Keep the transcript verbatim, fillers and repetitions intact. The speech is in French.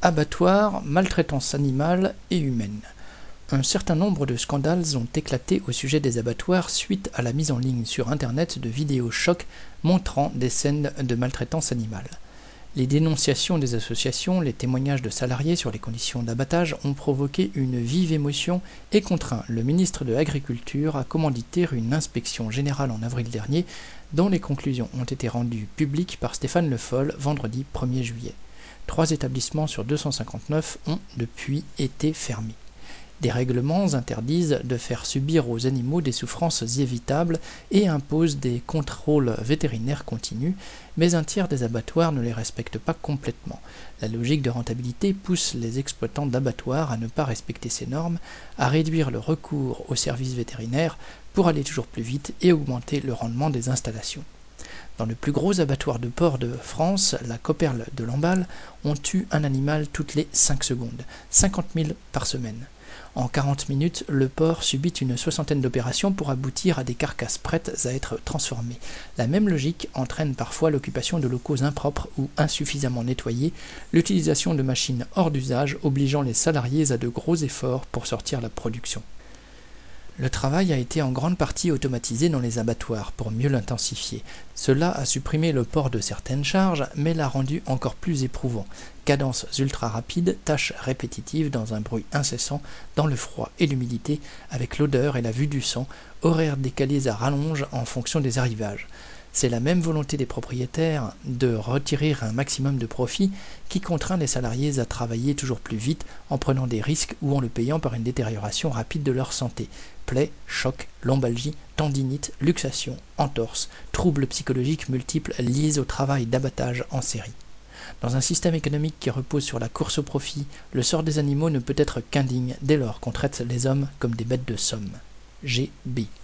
Abattoirs, maltraitance animale et humaine. Un certain nombre de scandales ont éclaté au sujet des abattoirs suite à la mise en ligne sur internet de vidéos chocs montrant des scènes de maltraitance animale. Les dénonciations des associations, les témoignages de salariés sur les conditions d'abattage ont provoqué une vive émotion et contraint le ministre de l'Agriculture à commanditer une inspection générale en avril dernier, dont les conclusions ont été rendues publiques par Stéphane Le Foll vendredi premier juillet. Trois établissements sur deux cent cinquante-neuf ont depuis été fermés. Des règlements interdisent de faire subir aux animaux des souffrances évitables et imposent des contrôles vétérinaires continus, mais un tiers des abattoirs ne les respecte pas complètement. La logique de rentabilité pousse les exploitants d'abattoirs à ne pas respecter ces normes, à réduire le recours aux services vétérinaires pour aller toujours plus vite et augmenter le rendement des installations. Dans le plus gros abattoir de porc de France, la Copperle de Lamballe, on tue un animal toutes les cinq secondes, cinquante mille par semaine. En quarante minutes, le porc subit une soixantaine d'opérations pour aboutir à des carcasses prêtes à être transformées. La même logique entraîne parfois l'occupation de locaux impropres ou insuffisamment nettoyés, l'utilisation de machines hors d'usage obligeant les salariés à de gros efforts pour sortir la production. Le travail a été en grande partie automatisé dans les abattoirs pour mieux l'intensifier. Cela a supprimé le port de certaines charges, mais l'a rendu encore plus éprouvant. Cadences ultra rapides, tâches répétitives dans un bruit incessant, dans le froid et l'humidité, avec l'odeur et la vue du sang, horaires décalés à rallonge en fonction des arrivages. C'est la même volonté des propriétaires de retirer un maximum de profit qui contraint les salariés à travailler toujours plus vite en prenant des risques ou en le payant par une détérioration rapide de leur santé. Plaies, chocs, lombalgie, tendinite, luxation, entorse, troubles psychologiques multiples liés au travail d'abattage en série. Dans un système économique qui repose sur la course au profit, le sort des animaux ne peut être qu'indigne dès lors qu'on traite les hommes comme des bêtes de somme. G B